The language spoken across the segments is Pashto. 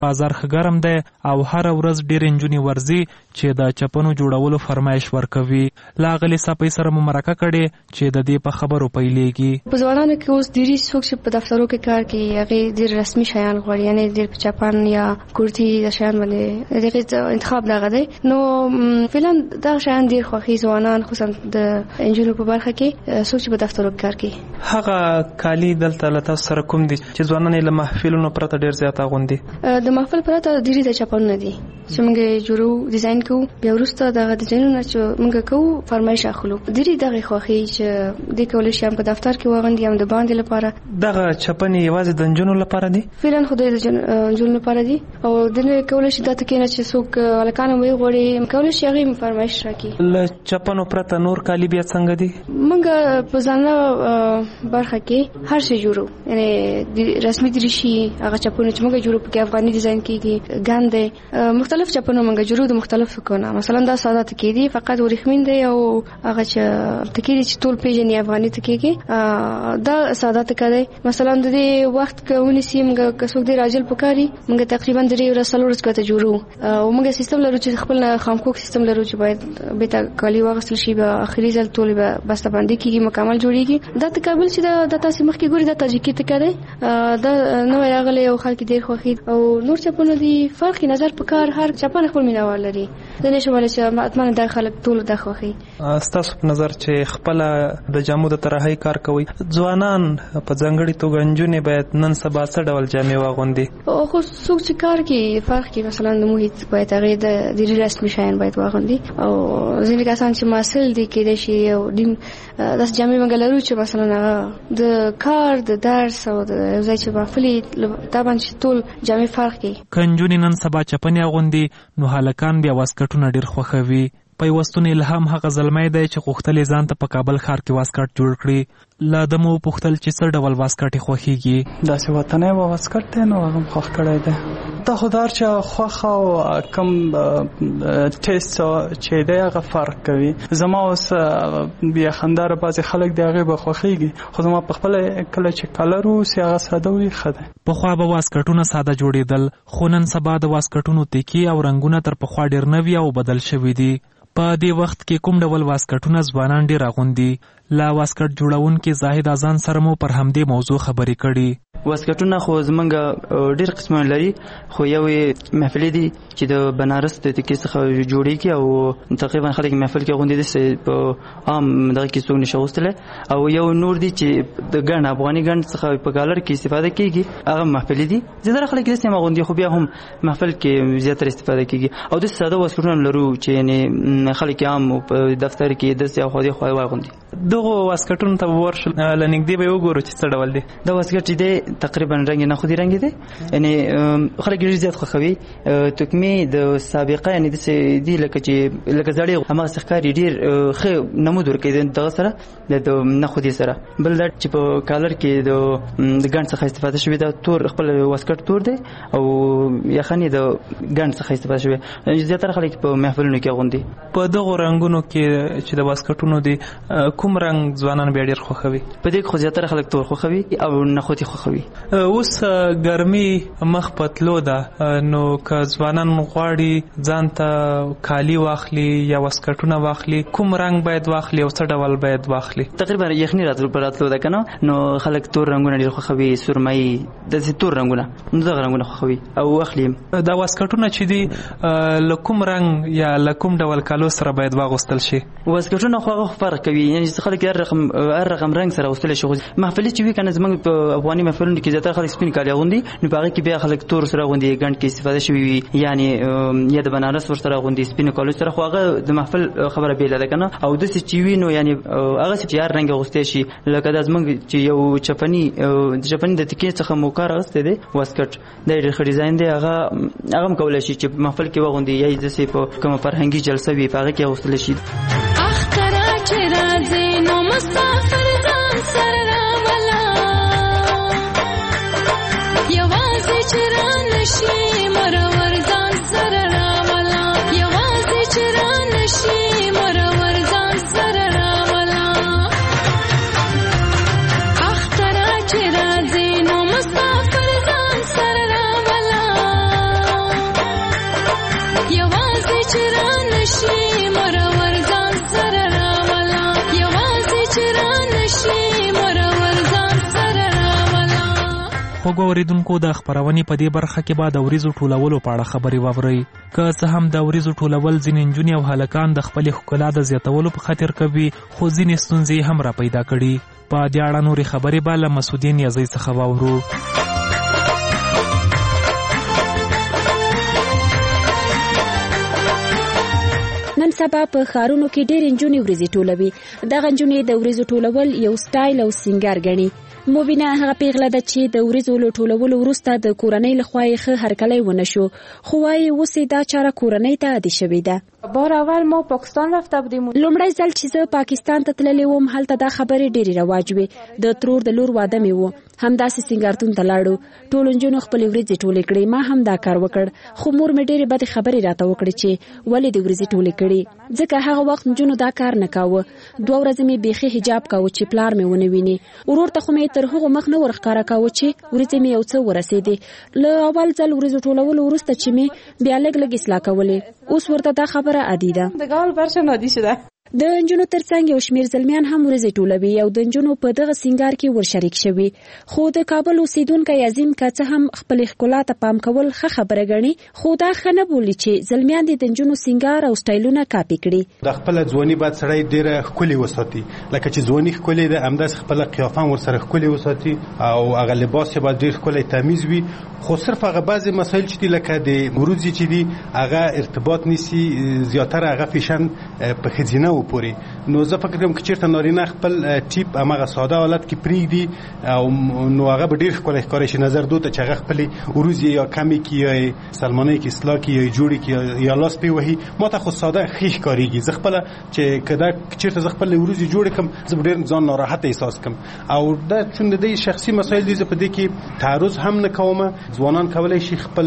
بازار ښه ګرم دی او هره ورځ ډېرې نجونې ورځي چې د چپنو جوړولو فرمایش ورکوي. له هغلې صفۍ سره مو مرکه کړې چې د دې په خبرو پیلېږي. په ځوانانو کې اوس ډېرې څوک چې په دفترو کې کار کوي هغې ډېر رسمي شیان غواړي، یعنې ډېر په چپن یا کورتي د شیان باندې دغې انتخاب دغه دی. نو فعلا دغه شیان ډېر خوښي ځوانان خصوصا د انجونو په برخه کې څوک چې په دفترو کې کار کوي. هغه کالي دلته له تاسو سره کوم دي چې ځوانان یې له محفلونو پرته ډېر زیات اغوندي؟ د محفل پرته ډېرې د چپنونه دي چې موږ یې جوړو، ډیزاین کوو، بیا وروسته دغه ډیزاینونه چې موږ کوو فرمایش اخلو. ډېرې دغې خوښي چې دې کولی شي هم په دفتر کې واغوندي هم د باندې لپاره. دغه چپنې یوازې د نجونو لپاره دي؟ فعلا خو د نجونو لپاره دي او دنه کولی شي دا تکې نه چې څوک هلکان هم وغواړي کولی شي هغې فرمایش راکړي. له چپنو پرته نور کالي بیا څنګه دي؟ موږ په ځانله برخه کې هر شی جوړو، یعنې رسمي دریشي هغه چپنونه چې موږ جوړو پکې افغاني ډیزاین کېږي، ګاندې مختلف چپنونه موږ جوړو د مختلفو کونه. مثلا دا ساده تکې دي فقط ورېښمین دی او هغه چې تکې دي چې ټول پیژني افغاني تکې کې دا ساده تکه دی. مثلا د دې وخت که ونیسي موږ که څوک ډېر عاجل پکاري موږ تقریبا 3 ورځې 4 ورځې کته جوړو او موږ سیستم لرو چې خپل خامکوک سیستم لرو چې باید بیت کالي واغستل شي به اخري ځل ټول به بسته باندې کېږي مکمل جوړیږي. دا تکابل چې د تاسو مخ کې ګوري دا تاجیکي تکه دی، دا نو راغلی او خلک ډېر خوښي او نور چپنونه دي فرق نظر په کار هر چپن خپل مینوال لري. زه نشم ویلی چې اتمنه دا خلک ټول دا خوښي. ستاسو په نظر چې خپله د جامو د طراحۍ کار کوي ځوانان په ځانګړې توګه نجونې باید نن سبا څه ډول جامې واغوندي؟ خو څوک چې کار کوي فرق کوي، مثلا د محیط باید هغې د ډېرې رسمي شیان باید واغوندي او ځینې کسان چې محصل دي کېدای شي او داسې جامې موږ لرو چې مثلا هغه د کار د درس او د یو ځای چې محفلي دا باندې ټول جامې فرق کوي. که نجونې نن سبا چپنې اغوندي نو هلکان بیا واسکټونه ډېر خوښوي. پیوستون الهام هغه زلمی دی چې غوښتل یې ځان ته په کابل ښار کې واسکټ جوړ کړي. له ده مو وپوښتل چې څه ډول واسکټ یې خوښېږي. داسې وطنی واسکټ دی نو هغه م خوښ کړی دی. دا خو دا چې خوښ او کم ټیسټ چې دی هغه فرق کوي. زما اوس یخنداره بعضې خلک د هغې به خوښېږي خو زما په خپله کله چې کلر اوسي هغه ساده وي ښه دی. پخوا به واسکټونه ساده جوړېدل خو نن سبا د واسکټونو تکې او رنګونه تر پخوا ډېر نوي او بدل شوي دي. په دې وخت کې کوم ډول واسکټونه ځوانان ډېر اغوندي؟ له واسکټ جوړونکي زاهد اذان سره مو پر همدې موضوع خبرې کړي. واسکټونه خو زمونږ ډېر قسمونه لري خو یو محفلي دي چې د بنارس د تکې څخه جوړېږي او تقریبا خلک محفل کې اغوندي داسې په عام دغه کې څوک نشي اغوستلی او یو نور دي چې د ګڼ افغاني ګڼ څخه په کالر کې استفاده کېږي هغه محفلي دي. زیاتره خلک داسې هم اغوندي خو بیا هم محفل کې زیاتره استفاده کېږي او داسې ساده واسکټونه لرو چې یعنې خلک عام په دفتر کې داسې اخوا دېخوا واغوندي. دغو واسکټونو ته به ورشو له نږدې به یې وګورو چې څه ډول دی. دا واسکټ چې دی تقریبا رنګ نه خودي رنګ دی یعنی خلک ډېر زیات خوښوي. تکمې د سابقه یعنی داسې دي لکه چې لکه زړې هماغسې ښکاري ډېر ښه نمود ورکوي دغه سره د نه خودي سره. بل دا چې په کالر کې د ګڼ څخه استفاده شوې ده تور خپل واسکټ تور دی او یخنې د ګڼ څخه استفاده شوې. زیاتره خلک په محفلونو کې اغوندي. په دغو رنګونو کې چې د واسکټونو دي کوم رنګ ځوانان بیا ډېر خوښوي؟ په دې کې خو زیاتره خلک تور خوښوي او نخودي خوښوي. اوس ګرمي مخ په تلو ده نو که ځوانان غواړي ځان ته کالي واخلي یا واسکټونه واخلي کوم رنګ باید واخلي او څه ډول باید واخلي؟ تقریبا یخني راتلو ده که نه نو خلک تور رنګونه ډېر خوښوي، سرمایي داسې تور رنګونه نو دغه رنګونه خوښوي او اخلي. دا واسکټونه چې دي له کوم رنګ یا له کوم ډول کالو سره باید واغوستل شي؟ واسکټونه خو هغه فرق کوي یعنې چې خلک هر رقم رنګ سره اغوستلی شي. محفلي چې وي که نه زموږ په افغاني محفلونو کې زیاتره خلک سپین کالي اغوندي نو په هغې کې بیا خلک تور سره اغوندي ګڼ کې استفاده شوي وي یعنې یا د بنارس ورسره اغوندي سپینو کالو سره خو هغه د محفل خبره بېله ده که نه او داسې چې وي نو یعنې هغسې چې هر رنګ اغوستی شي لکه دا زموږ چې یو چپني د تکې څخه مو کار اغوستی دی واسکټ دا ډېر ښه ډیزاین دی. هغه هم کولی شي چې محفل کې واغوندي یا داسې په کومه فرهنګي جلسه وي په هغې کې اغوستلی شي. چې راځي نو مسافر ځان سره راولا یوازې چې رانشي مرور ځان سره راولا یوازې چې رانشي مرور ځان سره راولا اختر چې راځي نو مسافر ځان سره راولا خوږو اوریدونکو د خپرونې په دې برخه کې به د وریځو ټولولو په اړه خبرې واورئ. که څه هم د وریځو ټولول ځینې نجونې او هلکان د خپلې ښکلا د زیاتولو په خاطر کوي، خو ځینې ستونزې هم را پیدا کړي. په دې اړه نورې خبرې به له مسعودین یزۍ څخه واورو. نن سبا په ښارونو کې ډېرې نجونې وریځې ټولوي. دغه نجونې د وریځو ټولول یو سټایل او سینګار ګڼي. مبینه هغه پیغله ده چې د وریځو له ټولولو وروسته د کورنۍ لخوا یې ښه هرکلی ونه شو، خو وایي اوس یې دا چاره کورنۍ ته عادي شوې ده. بار اول ما پاکستان رفته بودیم. لومړی ځل چې زه پاکستان ته تللی وم، هلته دا خبرې ډېرې رواج وې. د ترور د لور واده مې و، همداسې سینګارتون ته لاړو. ټولو نجونو خپلې وریځې ټولې کړې. ما هم دا کار وکړ، خو مور مې ډېرې بدې خبرې راته وکړې چې ولې دې وریځې ټولې کړې، ځکه هغه وخت نجونو دا کار نه کاوه. 2 ورځې مې بیخي حجاب کاوه چې پلار مې ونه ویني. ورور ته خو مې تر هغو مخ نه ورښکاره کاوه چې وریځې مې یو څه ورسېدې. له اول ځل وریځو ټولولو وروسته چې مې بیا لږ لږ اصلاح کولې، اوس ورته دا خبره عادي ده. د نجونو ترڅنګ یو شمیر زلمیان هم وریځې ټولوي او د نجونو په دغه سینګار کې ورشریک شوي. خو د کابل اوسیدونکی عظیم که څه هم خپلې ښکلا ته پام کول ښه خبره ګڼي، خو دا ښه نه بولي چې زلمیان دې د نجونو سینګار او سټایلونه کاپي کړي. د خپله ځواني باید سړی ډېره ښکلې وساتي، لکه چې ځواني ښکلې ده همداسې خپله قیافه هم ورسره ښکلې وساتي او هغه لباس یې باید ډېر ښکلی تمیز وي. خو صرف هغه بعضې مسایل چې دي لکه د وریځې چې دي هغه ارتباط نیسي، زیاتره هغه فیشن په ښځینه و پورې. نو زه فکر کوم که چېرته نارینه خپل ټیپ همغه ساده حالت کې پرېږدي نو هغه به ډېر ښکلی ښکاری شي نظر دو ته چې هغه خپلې وریځې یا کمې کړي یا یې سلمانۍ کې اصلاح کړي یا یې جوړې کړي یا لاس پرې وهي. ما ته خو ساده ښې ښکارېږي. زه خپله چې که دا چېرته زه خپلې وریځې جوړې کړم زه به ډېر ځان ناراحته احساس کړم. او دا چون د دې شخصي مسایل دي، زه په دې کې تعرض هم نه کوم. ځوانان کولی شي خپل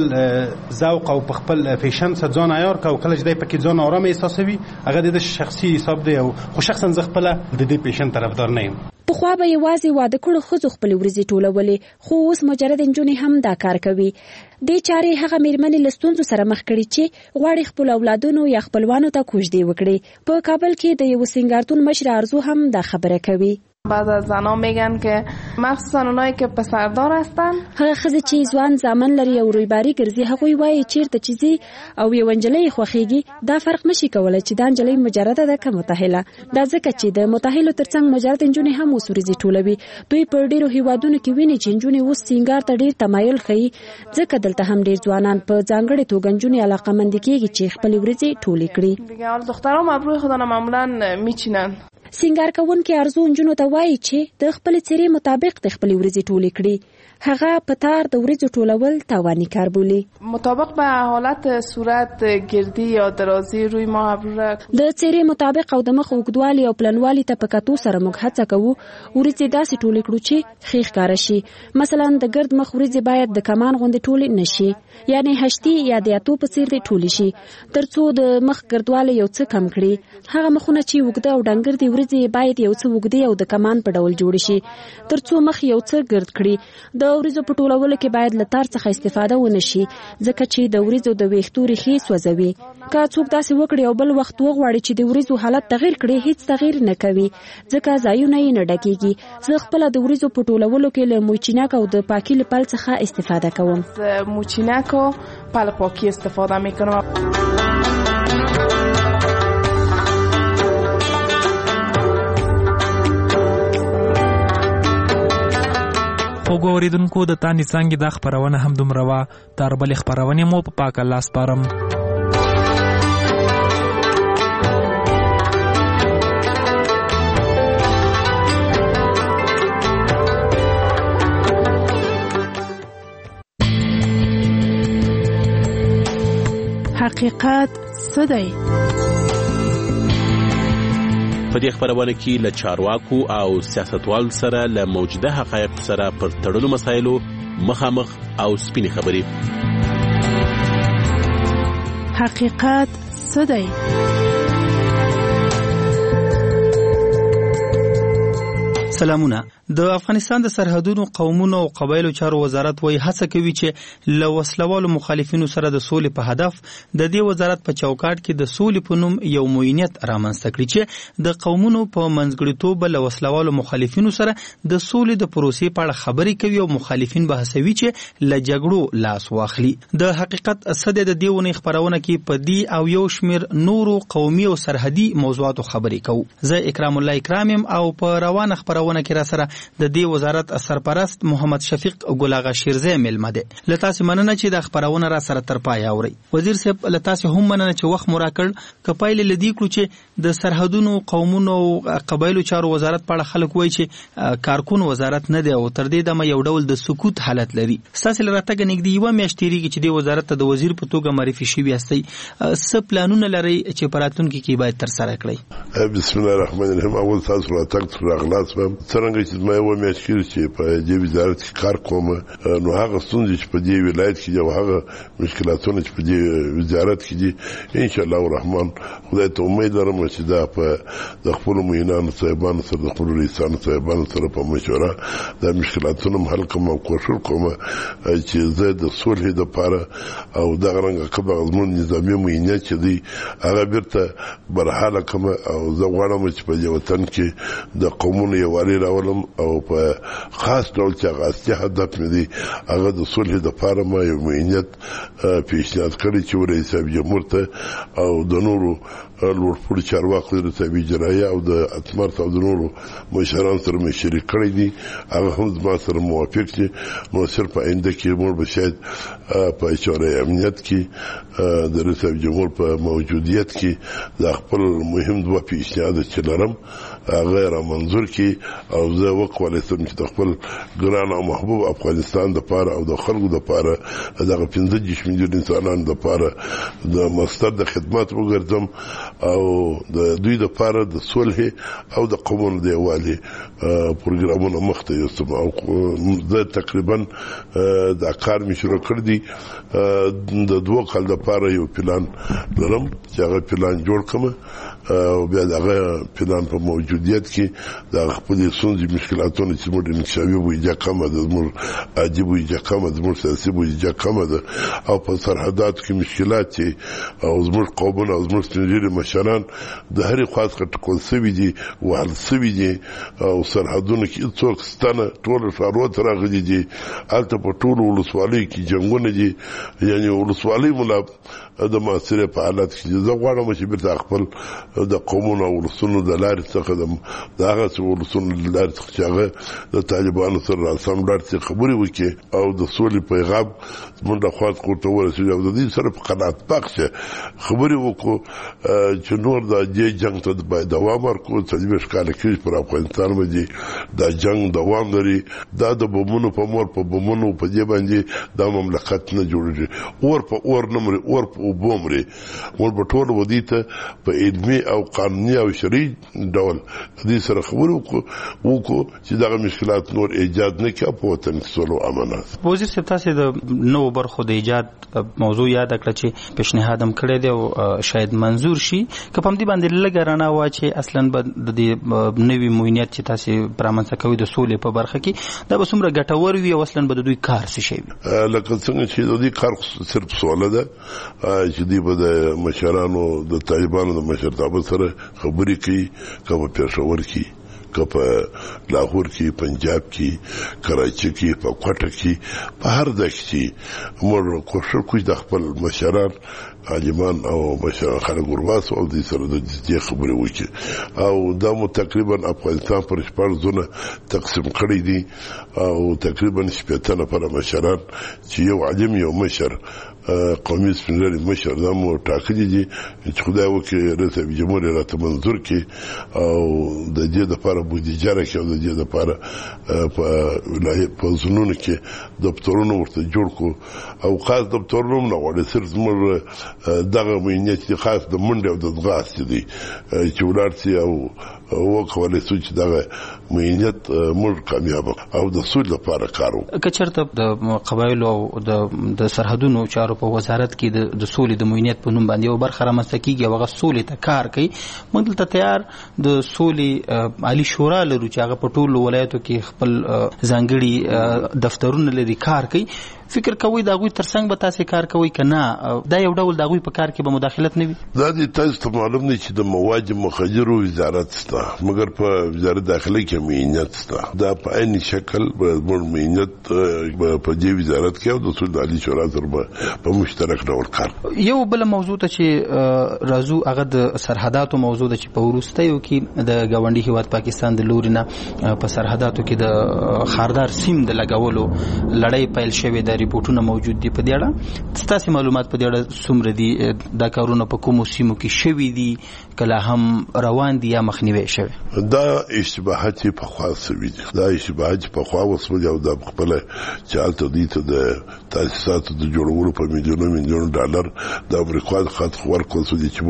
ذوق او په خپل فیشن سره ځان عیار کړي او کله چې دی پکې ځان آرام احساسوي هغه د شخصي حساب دی. خو شخصا زه خپله د دې پیشن طرفدار نه یم. پخوا به یوازې واده کړو ښځو خپلې وریځې ټولولې، خو اوس مجرد نجونې هم دا کار کوي. دې چارې هغه میرمنې له ستونزو سره مخ کړي چې غواړي خپل اولادونو یا خپلوانو ته کوژدې وکړي. په کابل کې د یو سینګارتون مشر ارزو هم دا خبره کوي. بعض از زنان میگن که مخصوصا اونایی که پسردار هستن، هغه ښځې چې ځوان زامن لري او رویباري ګرځي، هغوی وایي چیرته چې ځي او یو نجلۍ خوښیږي دا فرق نشي کولی چې دا نجلۍ مجرده ده که متأهله. دا ځکه چې د متأهلو ترڅنګ مجرد نجونې هم اوس وریځې ټولوي. دوی په ډېرو هیوادونو کې ویني چې نجونې اوس سینګار ته ډېر تمایل ښیي، ځکه دلته هم ډېر ځوانان په ځانګړې توګه نجونې علاقه‌مندې کېږي چې خپلې وریځې ټولې کړي. دیگه حالا دخترام ابروی خودانو معمولا میچینن. سینګار کوونکې ارزو نجونو ته وایي چې د خپلې څېرې مطابق د خپلې وریځې ټولې کړي. هغه په تار د وریځو ټولول تاواني کار بولي. مطابق به حالت صورت گردی یا درازی روی ما ابرو د څېرې مطابق او د مخ اوږدوالي او پلنوالي ته په کتو سره موږ هڅه کوو وریځې داسې ټولې کړو چې ښې ښکاره شي. مثلا د ګرد مخ وریځې باید د کمان غوندې ټولې نه شي، یعنې هشتي یا د اتو په څېر دې ټولې شي، تر څو د مخ ګردوالی یو څه کم کړي. هغه مخونه چې اوږده او ډنګر دي وریځې باید یو څه اوږدې او د کمان په ډول جوړې شي، تر څو مخ یو څه ګرد کړي. د وریځو په ټولولو کې باید له تار څخه استفاده ونه شي، ځکه چې د وریځو د ویښتو ریښې سوځوي. که څوک داسې وکړي او بل وخت وغواړي چې د وریځو حالت تغیر کړي، هیڅ تغیر نه کوي، ځکه ځایونه یې نه ډکېږي. زه خپله د وریځو په ټولولو کې له موچینک او د پاکي له پل څخه استفاده کوم. موچینک او پل پاکی استفاده میکنم. خوږو اوریدونکو د تانې څانګې دا خپرونه هم دومره وه. تر بلې خپرونې مو په پاک الله سپارم. حقیقت څه دی؟ په دې خبرونه کې له چارواکو او سیاستوال سره له موجوده حقایق سره پر تړلو مسایلو مخامخ او سپینې خبرې. حقیقت څه دی؟ سلامونه، د افغانستان د سرحدونو قومونو او قبایلو چارو وزارت وایي هڅه کوي چې له وسلوالو مخالفینو سره د سولې په هدف د دې وزارت په چوکاټ کې د سولې په نوم یو موینت رامنځته کړي چې د قومونو په منځګړیتوب له وسلوالو مخالفینو سره د سولې د پروسې په اړه خبرې کوي او مخالفین به هڅوي چې له جګړو لاس واخلي. د حقیقت صد د دې ونې خبرونه کې په دې او یو شمیر نورو قومي او سرحدي موضوعاتو خبرې کوو. زه اکرام الله اکرامم او په روانه خبرونه کې را سره د دې وزارت سرپرست محمد شفیق ګل آغا شیرزی ملمه ده. له تاسو مننه چې د خبرونه را سره تر پای اوري. وزیر صاحب له تاسو هم مننه چې وخت مو راکړ. کپایل لدی کړو چې د سرحدونو قومونو او قبایلو چارو وزارت په اړه خلک وایي چې کارکون وزارت نه دی او تر دې دمه یو ډول د سکوت حالت لري. تاسو لرته نږدې یو میاشت تیریږي چې د وزارت ته د وزیر په توګه معرفي شوی یاستئ. څه پلانونه لري چې په راتلونکي کې باید تر سره کړئ؟ بسم الله الرحمن الرحیم. اول تاسو راټک راغلاس هم څنګه چې ما یو میاشت کې چې په دې وزارت کې کار کوم نو هغه ستونزې چې په دې ولایت کې او هغه مشکلاتونه چې په دې وزارت کې دي ان شاء الله الرحمن خدای ته امید لرم چې دا په د خپل موینانو صاحبانو سره د خپل رئیسانو صاحبانو سره په مشوره د مشکلاتونو حل کوم او کوشش کوم چې زه د صلح لپاره او د غرنګ کبه غزمون نظامی موینه چې دی هغه بیرته برحاله کوم او زه غواړم چې په دې وطن کې د قومونو یووالي راولم او په خاص ډول چې هغه اصلي هدف مې دی هغه د صلح لپاره ما یو موینت پیشنهاد کړی چې رئیس جمهور ته او د نورو لوړپوړي چارواکو د تابع جراحي او د اتمر او د نورو مشرانو سره مې شریک کړی دي. هغه هم زما سره موافق دي. نو صرف آینده کې موږ به شاید په اشاره امنیت کې د رئیس جمهور په موجودیت کې د خپل مهم دوه پیشنهاد چې لرم هغه را منظور کړي او زه وکولای شم چې د خپل ګران او محبوب افغانستان د پاره او د خلکو د پاره دغه 15 میلیون انسانانو د پاره د مستر د خدمات وګرځم او د دوی د پاره د صلح او د قومونو د یووالي پروګرامونه مخته یوسم او زه تقریبا د کار مې شروع کړ دي. د دوه کال د پاره یو پلان لرم چې هغه پلان جوړ کړم او بیا دغه پلان په موجودیت کې د خپل سنځي مشکلاتونو چې موږ انکشافي وایي کمه د موږ عجیب وایي کمه د موږ سیاسي وایي کمه ده او په سرحدات کې مشکلات او زموږ قومونه او زموږ سپینږیري مشران د هرې خواص ټکول سوي دي وهل سوي دي او سرحدونو کې څوک ستنه ټول ښارونو ته راغلي دي. هلته په ټولو ولسوالیو کې جنګونه دي یعنې ولسوالۍ ملا د معاصرې په حالت کې زه غواړم چې بیرته خپل د قومونو او ولسونو د لارې څخه د هغه ولسونو د لارې څخه چې هغه د طالبانو سره راسم لارې څخه خبرې وکړي او د سولې پیغام زموږ د خوا څخه ورته ورسېږي او د دې سره په قناعت بخشه خبرې وکړو چې نور د دې جنګ ته باید دوام ورکړو. 40 کاله کېږي پر افغانستان باندې دا جنګ دوام لري. دا د بمونو په مور په بمونو په دې باندې دا مملکت نه جوړېږي. اور په اور نه مري اور په اوبو مري. موږ به ټول ودې ته په علمي او قانوني او شرعي ډول دې سره خبرې وکړو چې دغه مشکلات نور ایجاد نه کړي په وطن کې سولو امانت. وزیر صاحب تاسو د نو برخو د ایجاد موضوع یاد کړ چې پیشنهاد هم کړی دی او شاید منظور شي که په دې باندې لږ رانه وا چې اصلا د دې نوې موینت چې تاسو پرامنځته کوي د سولې په برخه کې دا به څومره ګټور وي او اصلا به د دوی کار څه شي لکه څنګه چې د دې کار صرف سوال ده چې دی به د مشرانو د طالبانو د مشرتابه سره خبرې کوي که په پېښور کې که په لاهور کې پنجاب کې کراچي کې په کوټه کې په هر ځای کې موږ کوشش کوو د خپل مشران عالمان او مشران خلک ورواس او د سره د دې خبرې وکړي او دا مو تقریبا افغانستان پر 14 زونه تقسیم کړی دي او تقریبا 15 نفر مشران چې یو عالم یو مشر قومي سپینږیري مشر دا مو ټاکلي دي چې خدای وکړي رئیس جمهور راته منظور کړي او د دې لپاره بودیجه راکړي او د دې لپاره په زونونو کې دفترونه ورته جوړ کړو او خاص دفترونه نه غواړي صرف زموږ دغه موینت خاص د منډه او د ځغاستې دي چې ولارسي او وکولای شو چې دغه مهنیت موږ کامیاب او د سولې لپاره کار وکړو. که چېرته د قبایلو او د سرحدونو چارو په وزارت کې د سولې د مهنیت په نوم باندې یو برخه رامنځته کېږي او هغه سولې ته کار کوي، موږ دلته تیار د سولې عالي شورا لرو چې هغه په ټولو ولایتو کې خپل ځانګړي دفترونه لري، کار کوي. فکر کوي د هغوی ترڅنګ به تاسې کار کوئ که نه دا یو ډول د هغوی په کار کې به مداخلت نه وي؟ دا د تاسو ته معلوم دی چې د مواد مخدرو وزارت شته، مګر په وزارت داخله کې مهنیت شته. دا په عین شکل به مهنیت په دې وزارت کې او د سولې عالي شورا سره په مشترک ډول کار. یو بل موضوع ته چې راځو هغه د سرحداتو موضوع ده چې په وروستیو کې د ګاونډي هیواد پاکستان د لوري نه په سرحداتو کې د خاردار سیم د لګولو لړۍ پیل شوې ده، ریپورټونه موجود دي. په دې اړه ستاسو معلومات په دې اړه څومره دي؟ دا کارونه په کومو سیمو کې شوي دي، کله هم روان دي یا مخنیوي شوي؟ دا اشتباهات په خوا سوي دي، دا اشتباهات په خوا وسول او د خپل چې الته دي ته د تاسیساتو د جوړولو په میلیونونو ډالر د امریکا د خاط ورکول سو دي چې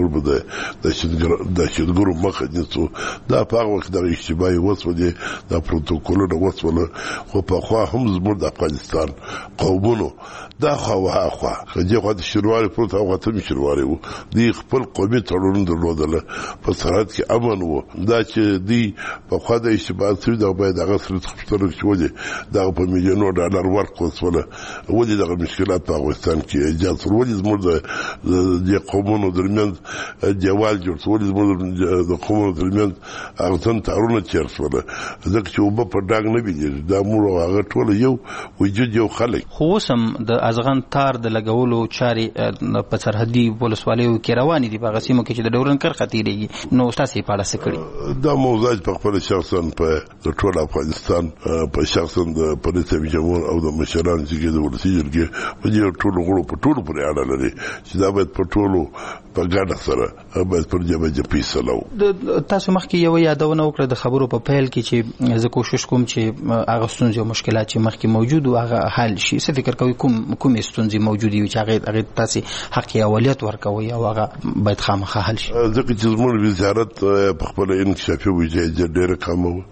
موږ د شتګرو مخه نیسو. دا په هغه وخت د اشتباهي وسول دي، د پروتوکولونو وسول، خو په خوا هم زموږ د افغانستان قومونو دا خوا خدای خو د شروعي پروت او غته شروعي وو دی خپل قومي تړون درلودل په سرحد کې امن وو. دا چې دی په خوا د اشتباه سوي دا باید هغه سره تخطر شو دي دا په میلیونو ډالر ورکوسوله ودي دغه مشکلات په افغانستان کې ایجاد ولې زموږ د قومونو درمیان دیوال جوړ ولې زموږ د قومونو درمیان هغه تړون چیرسوله ځکه چې وب په ډاګ نه بيدي دا موږ هغه ټول یو وجود یو خلک. خو اوسم د ازغن تار د لګولو چارې په سرحدي ولسوالیو کې روانې دي په هغه سیمو کې چې د ډورن کرښه تېرېږي. نو تاسې په اړه څه کړي؟ دا موضوع په خپل شخصا په ټول افغانستان په شخصا د پولیس جمهور او د مشرانو چې د ولسي جرګې په دې ټولو غړو په ټولو پورې اړه لري چې دا باید په ټولو په ګډه سره باید پر جبهه پیسلو. تاسو مخکې یو یادونه وکړه د خبرو په پیل کې چې زه کوشش کوم چې هغه ستونزې او مشکلات چې مخکې موجود و هغه حل شي. څه فکر کوئ کومې ستونزې موجودې وي چې هغې تاسې حق اوليت ورکوئ او هغه باید خامخا حل شي؟ ځکه چې زموږ وزارت په خپله انکشافي بودیجه ډېره کمه وه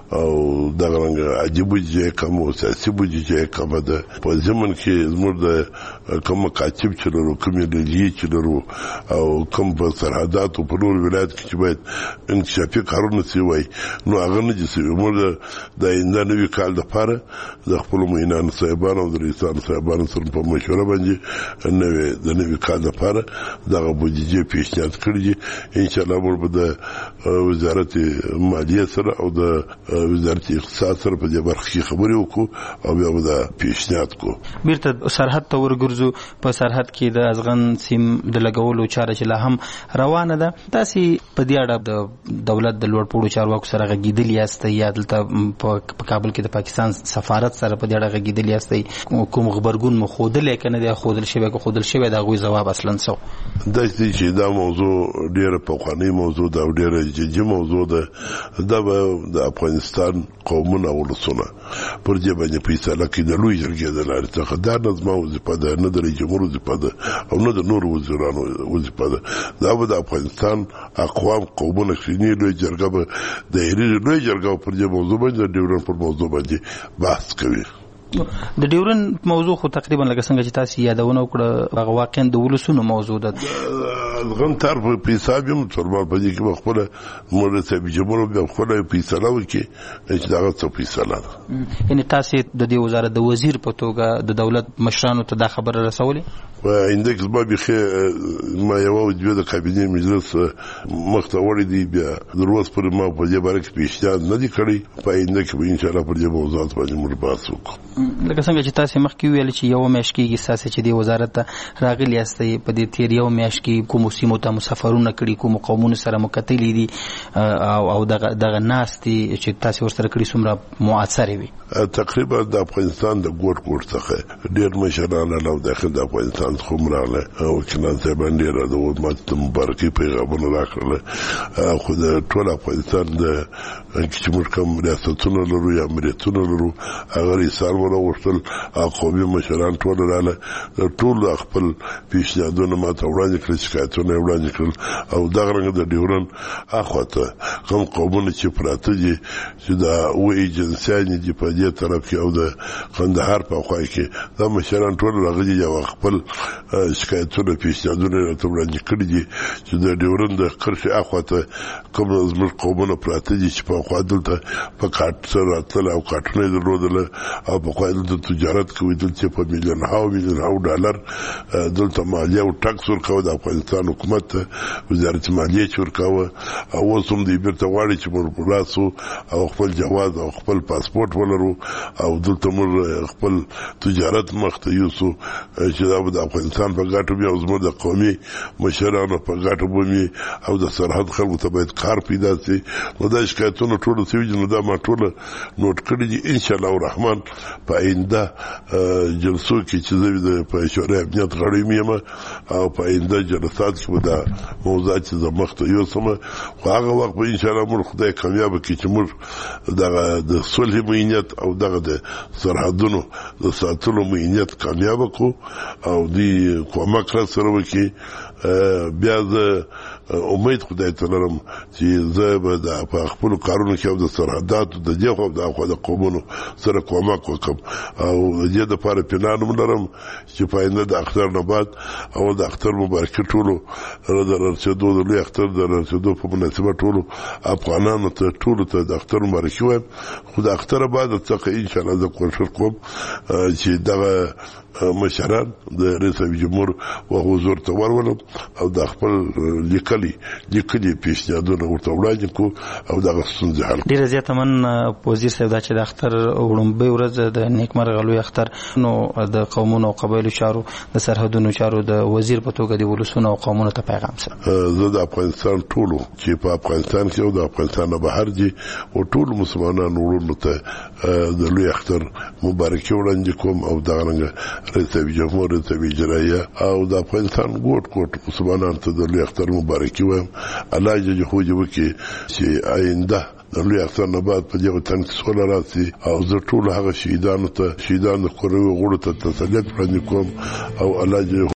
او دغه رنګه عجیب بودیجه کمه وه، سیاسي بودیجه کمه ده. په ضمن کې زموږ د کوم مکاتب چې لرو، کومې لیلیې چې لرو او کوم په سرحداتو په نور ولایت کې چې باید انکشافي کارونه سوي وای نو هغه نه دي سوي. موږ د آینده نوي کال دپاره د خپلو معینانو صاحبانو او د رئیسانو صاحبانو سره په مشوره باندې د نوي کال دپاره دغه بودیجې پیشنهاد کړي دي. انشاءالله موږ به د وزارت مالیې سره او د وزارت اقتصاد سره په دې برخه کې خبرې وکړو او بیا به دا پیشنهاد کړو. بیرته سرحد ته ورګرځو. په سرحد کې د ازغن سیم د لګولو چاره چې لا هم روانه ده، تاسې په دې اړه د دولت د لوړپوړو چارواکو سره غږېدلي یاستئ یا دلته په کابل کې د پاکستان سفارت سره په دې اړه غږېدلي یاستئ؟ کوم غبرګون مو ښودلی که نه دی ښودل شوی؟ که ښودل شوی د هغوی ځواب اصلا څه و؟ داسې دی چې دا موضوع ډېره پخوانۍ موضوع ده او ډېره جدي موضوع ده. دا به د افغانستان قومونه او ولسونه پر دې باندې فیصله کوي د لویې جرګې د لارې څخه. دا نه زما وظیفه ده، نه د رئیس جمهور وظیفه ده او نه د نورو وزیرانو وظیفه ده. دا به د افغانستان اقوام قومونه کښېني، لویه جرګه به دایرې لویه جرګه پر دې موضوع باندې د ډیورنډ پر موضوع باندې بحث کوي. د ډیورنډ موضوع خو تقریبا لکه څنګه چې تاسو یادونه وکړه هغه واقعا د ولسونو موضوع ده. افغان تر په حساب یم څربار په دې کې خپل مرسته جمهور به خپل فیصله وکړي چې دا څه فیصله ده. یعنی تاسو د دې وزارت د وزیر په توګه د دولت مشرانو ته دا خبره رسولې؟ اندکس ما بخي ما یو د کابینې مجلس مخته وړي دی بیا دروس پر ما په دې باره کې پیشنهاد نه دی کړی. په آینده کې به ان شاء الله پر دې موضوعات باندې موږ بحث وکړو. لکه څنګه چې تاسو مخکې ویل چې یو میاشت کېږي تاسو چې د وزارت ته راغلي یاستئ، په دې تیر یو میاشت کې کوم سیمو ته مسافرونه کړي، کوم قومونو سره مکتلي دي او دغه ناستې چې تاسو ورسره کړي څومره مؤثرې وي؟ تقریبا د افغانستان د ګوټ څخه ډېر مشران له داخل د افغانستان څخه راغله او کله چې باندې را د ماته مبارکي پیغامونه راکړل. خو د ټول افغانستان د چې موږ کوم ریاستونه لرو یا امریتونه لرو هغه رئیسان وروغوښتل، قومي مشران ټول راغله، ټول خپل پیشنهادونه ماته وړاندې کړل، شکایتونه شکایتونه وړاندې کړل او دغه رنګ د ډیورن اخواته کوم قومونه چې پراته دي چې دا و ایجنسیان دي په دې طرف کې او د قندهار په خوا کې دا مشران ټول راغلي یو خپل شکایتونه پیشنهادونه راته وړاندې کړي دي چې د ډیورن د کرښې اخواته کوم زموږ قومونه پراته دي چې په خوا دلته په کارت سره راتلل او کارتونه یې درلودل او په خوا دلته تجارت کوي دلته په میلیون ډالر دلته مالیه او ټکس ورکوه د افغانستان حکومت ته وزارت مالیه چې ورکوه او اوس هم دوی بیرته غواړي چې موږ راسو او خپل جواز او خپل پاسپورت ولرو او دلته موږ خپل تجارت مخته یوسو چې دا به د افغانستان په ګټه وي او زموږ د قومي مشرانو په ګټه به وي او د سرحد خلکو ته باید کار پیدا شي. نو دا شکایتونه ټول سوي دي، نو دا ما ټول نوٹ کړي دي. ان شاء الله الرحمن په آینده جلسو کې چې زه په شورای امنیت غړی یم او په آینده جلسات کې به دا موضوعات چې زه مخته یوسم، خو هغه وخت به ان شاء الله موږ خدای کامیاب کړي چې موږ دغه د صلح مینیت او دغه د سرحدونو د ساتلو مینیت کامیاب کړو او دوی کومک را سره وکړي. بیا زه امید خدای ته لرم چې زه به په خپلو کارونو کې او د سرحداتو د دې خوا د اخوا د قومونو سره کومک وکړم او د دې دپاره پلان هم لرم چې په آینده د اختر نه بعد او د اختر مبارکي ټولو د رارسېدو د لوی اختر د رارسېدو په مناسبت ټولو افغانانو ته ټولو ته د اختر مبارکي وایم. خو د اختر بعد څخه انشاءالله زه کوشش کوم چې دغه مشران د رئیس جمهور و حضور ته ورولم او د خپل لیکلي پیشنهادونه ورته وړاندې کړو او دغه ستونزې حل کړو. ډېره زیاته مننه وزیر صاحب دا چې د اختر وړومبۍ ورځ د نیکمرغه لوی اختر نو د قومونو او قبایلو چارو د سرحدونو چارو د وزیر په توګه د ولسونو او قومونو ته پیغام سره زه د افغانستان ټولو چې په افغانستان کې او د افغانستان نه بهر دي او ټولو مسلمانانو وروڼو ته د لوی اختر مبارکي وړاندې کوم او دغه رنګه رئیس جمهور رئیس اجرائیه او د افغانستان ګوټ مسلمانانو ته د لوی اختر مبارکي وایم. الله جل جلاله وکړي چې آینده د لوی اختر نه بعد په دې وطن کې سوله راشي او زه ټول هغه شهیدانو ته شهیدان د کورنیو غړو ته تسلیت وړاندې کوم او الله جل